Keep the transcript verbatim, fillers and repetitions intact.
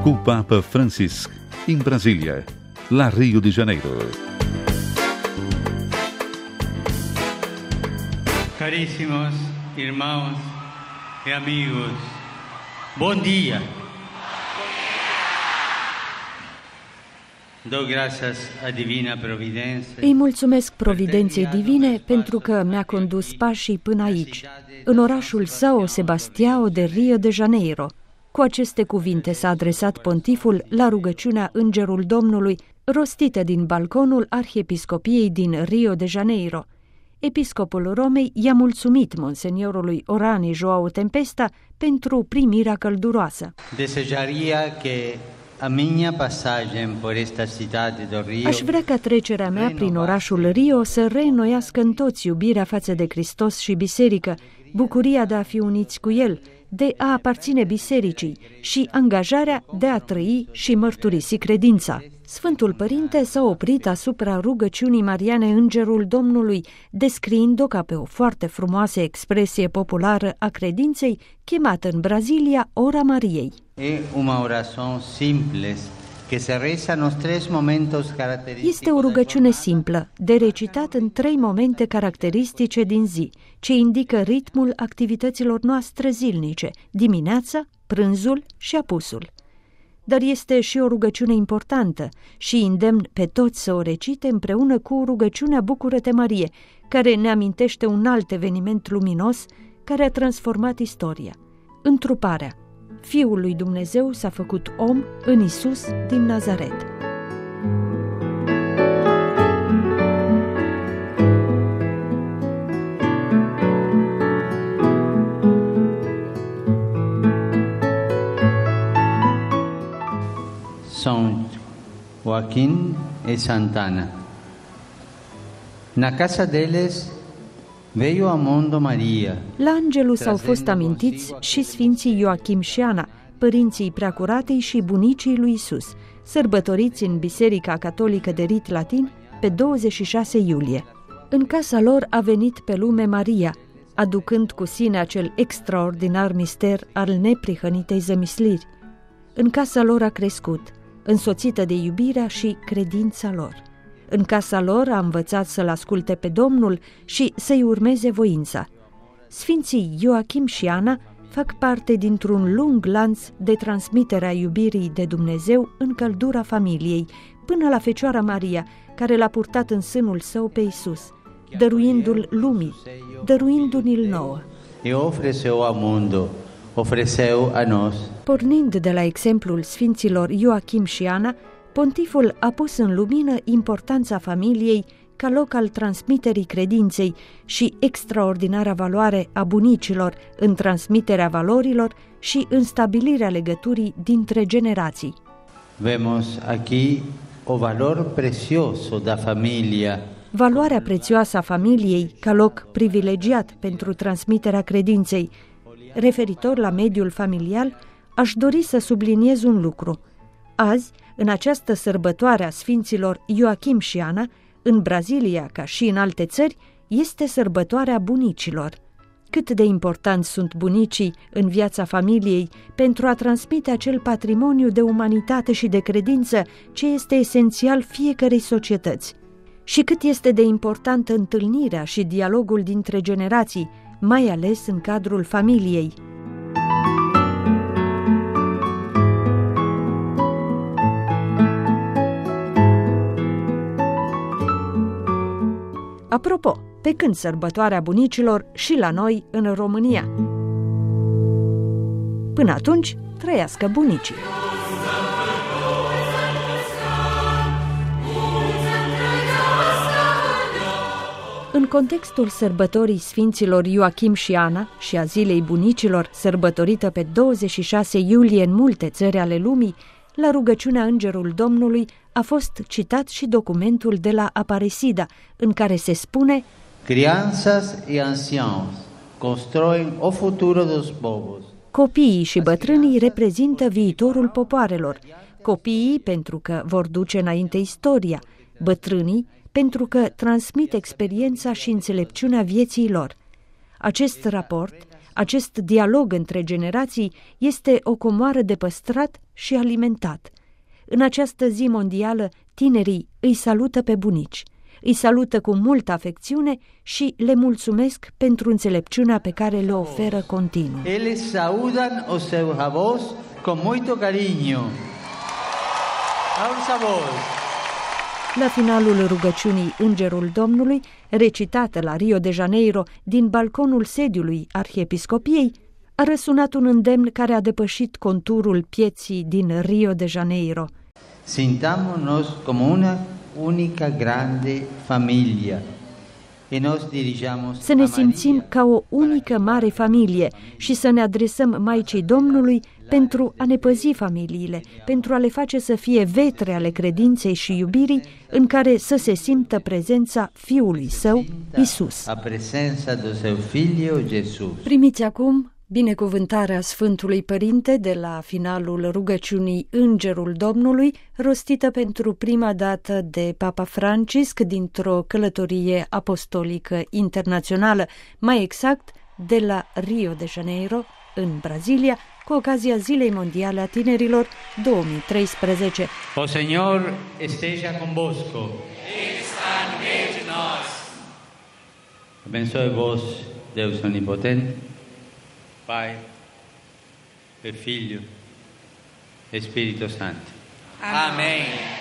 com o Papa Francisco, em Brasília, lá Rio de Janeiro. Caríssimos irmãos e amigos, bom dia. Dou graças à divina providência. Îi mulțumesc providenței divine pentru că mi-a condus pașii până aici, în orașul São Sebastião de Rio de Janeiro. Cu aceste cuvinte s-a adresat pontiful la rugăciunea Îngerul Domnului, rostită din balconul Arhiepiscopiei din Rio de Janeiro. Episcopul Romei i-a mulțumit monseniorului Orani João Tempesta pentru primirea călduroasă. Desejaria que a minha passagem por esta cidade do Rio. Aș vrea ca trecerea mea prin orașul Rio să reînnoiască în toți iubirea față de Hristos și biserică, bucuria de a fi uniți cu El, de a aparține bisericii și angajarea de a trăi și mărturisi credința. Sfântul Părinte s-a oprit asupra rugăciunii mariane Îngerul Domnului, descriind-o ca pe o foarte frumoasă expresie populară a credinței, chemată în Brazilia Ora Mariei. Este o rugăciune simplă, de recitat în trei momente caracteristice din zi, ce indică ritmul activităților noastre zilnice, dimineața, prânzul și apusul. Dar este și o rugăciune importantă și îndemn pe toți să o recite împreună cu rugăciunea Bucură-te, Marie, care ne amintește un alt eveniment luminos care a transformat istoria. Întruparea. Fiul lui Dumnezeu s-a făcut om în Isus din Nazaret. São Joaquim e Santana. Na casa deles veio ao mundo Maria. La Angelus au fost amintiți și sfinții Ioachim și Ana, părinții Preacuratei și bunicii lui Isus, sărbătoriți în Biserica Catolică de Rit Latin pe douăzeci și șase iulie. În casa lor a venit pe lume Maria, aducând cu sine acel extraordinar mister al neprihănitei zămisliri. În casa lor a crescut, însoțită de iubirea și credința lor. În casa lor a învățat să-L asculte pe Domnul și să-i urmeze voința. Sfinții Ioachim și Ana fac parte dintr-un lung lanț de transmitere a iubirii de Dumnezeu în căldura familiei, până la Fecioara Maria, care l-a purtat în sânul său pe Isus, dăruindu-l lumii, dăruindu-ni-l nouă. E ofreceu ao mundo, ofreceu a nos. Pornind de la exemplul sfinților Ioachim și Ana, pontiful a pus în lumină importanța familiei ca loc al transmiterii credinței și extraordinara valoare a bunicilor în transmiterea valorilor și în stabilirea legăturii dintre generații. Vemos aquí o valor precioso da familia. Valoarea prețioasă a familiei ca loc privilegiat pentru transmiterea credinței. Referitor la mediul familial, aș dori să subliniez un lucru. Azi, în această sărbătoare a sfinților Ioachim și Ana, în Brazilia, ca și în alte țări, este sărbătoarea bunicilor. Cât de importanți sunt bunicii în viața familiei pentru a transmite acel patrimoniu de umanitate și de credință ce este esențial fiecărei societăți. Și cât este de importantă întâlnirea și dialogul dintre generații, mai ales în cadrul familiei. Apropo, pe când sărbătoarea bunicilor și la noi în România? Până atunci, trăiască bunicii! În contextul sărbătorii sfinților Ioachim și Ana și a zilei bunicilor, sărbătorită pe douăzeci și șase iulie în multe țări ale lumii, la rugăciunea Îngerul Domnului a fost citat și documentul de la Aparecida, în care se spune: Crianças e anciãos constroem o futuro dos povos. Copiii și bătrânii reprezintă viitorul popoarelor. Copiii pentru că vor duce înainte istoria, bătrânii pentru că transmit experiența și înțelepciunea vieții lor. Acest raport Acest dialog între generații este o comoară de păstrat și alimentat. În această zi mondială, tinerii îi salută pe bunici, îi salută cu multă afecțiune și le mulțumesc pentru înțelepciunea pe care le oferă continuu. Eles saúdan os seus avós con muito cariño. Aos avós. La finalul rugăciunii Îngerul Domnului, recitată la Rio de Janeiro din balconul sediului Arhiepiscopiei, a răsunat un îndemn care a depășit conturul pieții din Rio de Janeiro. Sintámonos como una única grande familia. E nos dirijamos Să ne simțim ca o unică mare familie și să ne adresăm Maicii Domnului pentru a ne păzi familiile, pentru a le face să fie vetre ale credinței și iubirii în care să se simtă prezența Fiului Său, Isus. a presența do seu filho Jesus. Primiți acum binecuvântarea Sfântului Părinte de la finalul rugăciunii Îngerul Domnului, rostită pentru prima dată de Papa Francisc dintr-o călătorie apostolică internațională, mai exact de la Rio de Janeiro, în Brazilia, cu ocazia Zilei Mondiale a Tinerilor două mii treisprezece. O Señor esteja convosco. Está no meio de nós. Abençoe-vos, Deus Onipotent, Pai, e Filho, Espírito Santo. Amém.